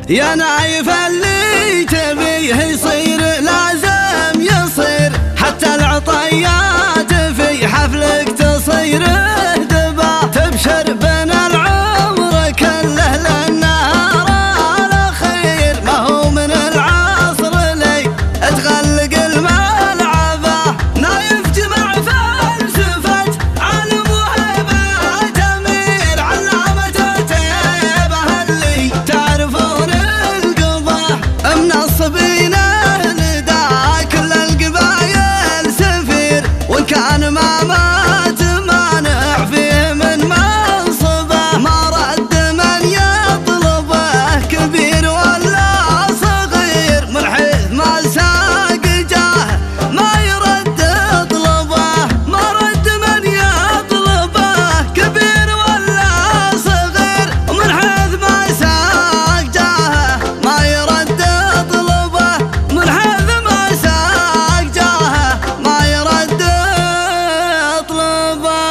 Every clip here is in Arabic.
يا نايف اللي تبيه يصير لازم يصير، حتى العطيات في حفلك تصير دبا، تبشر بين العمر كله للنهار الاخير، ما هو من العصر لي تغلق الملعبه. نايف جمع فلسفه علم وهبه تمير، علامه تيبه اللي تعرفون القضاه، منصبينه لدى كل القبايل سفير، وان كان ما مات مانع فيه من منصبه، ما رد من يطلبه كبير ولا صغير، من حيث ما ساق جاه ما يرد طلبه، ما رد من يطلبه كبير ولا صغير، ومن حيث ما ساق جاه ما يرد طلبه، من حيث ما ساق جاه ما يرد طلبه.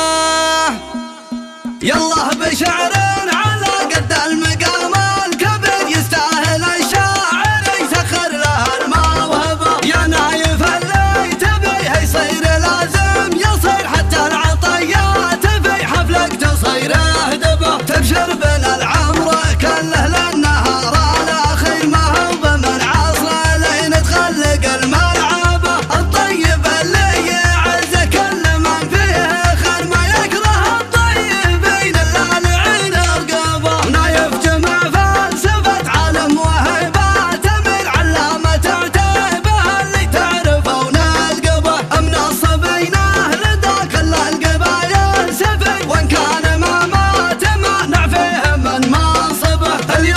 يالله بشعر على قد المقام الكبير، يستاهل الشاعر يسخر له الموهبه، يا نايف اللي تبيه يصير لازم يصير، حتى العطيات في حفلك تصير هدبه، تبشر بين العمر كله للنهار الاخير، ما هو بمن عصره لين تخلق الملعبه، الطيب اللي يعز كل من فيه خير، ما يكره الطيبين اللالعين رقبه. نايف جمع فلسفه علم وهبه تمير، علامه تعتبه اللي تعرفون القبه، منصبينه لدى كل القبايل سفير، وان كان ما مات مانع فيه من منصبه، اللي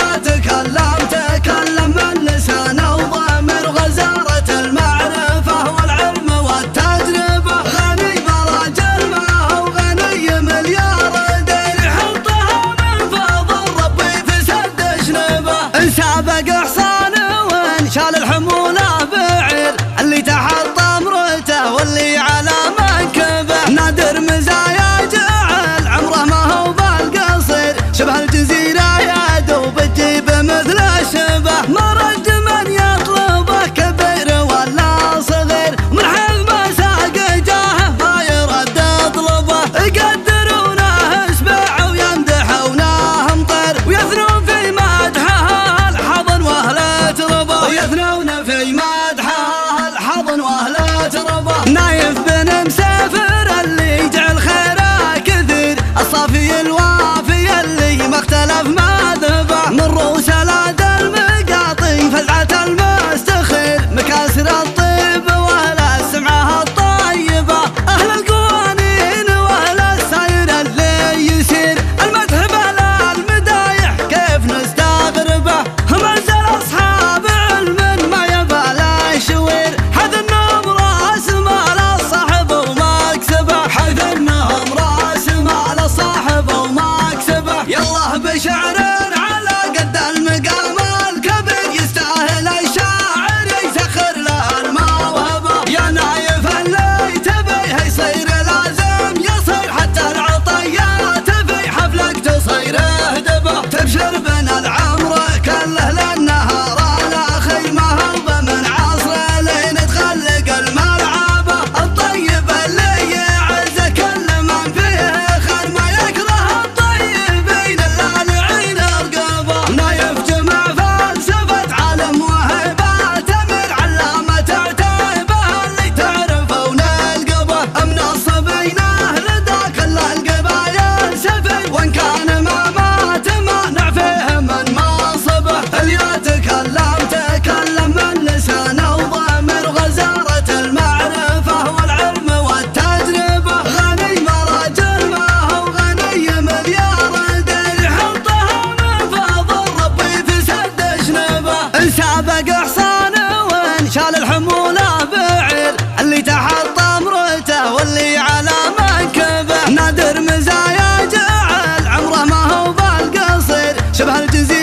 تكلم من لسانه وضمير، غزارة المعرفة والعلم والتجربة، غني براجل ما هو غني ملياردير، يحطها من فضل ربي في سد شنبه، ان سابق حصان وان شال الحمولة بعير، اللي تحط امرته واللي على منكبه، نادر مزايا جعل عمره ما هو بالقصير، شبه الجزيرة يا دوب تجيب مثل شبه، ما رد من يطلبه كبير ولا صغير، من حيث ما ساق جاه ما يرد طلبه، يقدرونه اسبع ويمدحونه مطير، ويثنون في مدحه الحضن واهله تربه، ويثنون في مدحه الحضن واهله تربه. نايف بن مسافر اللي يجعل خيره كثير، الصافي الوافي اللي ما اختلف مذهبه، من رؤوس الاد المقاطي فزعة المستخير، مكاسر الطيب واهل السمعه الطيبه، اهل القوانين واهل السير اللي يسير، المدح بلا المدايح كيف نستغربه، هم انزل اصحاب علم ما يبالى شوير، حيث انهم راس مال الصاحب ومكسبه، حيث انهم راس مال الصاحب ومكسبه. يالله بشعر على قد المقام الكبير، يستاهل الشاعر يسخر له الموهبه، يا نايف اللي تبيه يصير لازم يصير، حتى العطيات في حفلك تصير هدبه، تبشر بين العمر كله للنهار الاخير، ما هو بمن عصره لين تخلق الملعبه، الطيب اللي يعز كل من فيه خير، ما يكره الطيبين اللالعين رقبه. نايف جمع فلسفه علم وهبه تمير، علامه تعتبه اللي تعرفون القبه، منصبينه لدى كل القبايل سفير، وان كان ما مات مانع فيه من منصبه، اللي تكلم من لسانه وضمير، غزارة المعرفة والعلم والتجربة، غني مراجل ما هو غني ملياردير، يحطها من فضل ربي في سد شنبه، ان سابق حصان وان شال الحمولة بعير، اللي تحط امرته واللي على منكبه، نادر مزايا جعل عمره ما هو بالقصير، شبه الجزيرة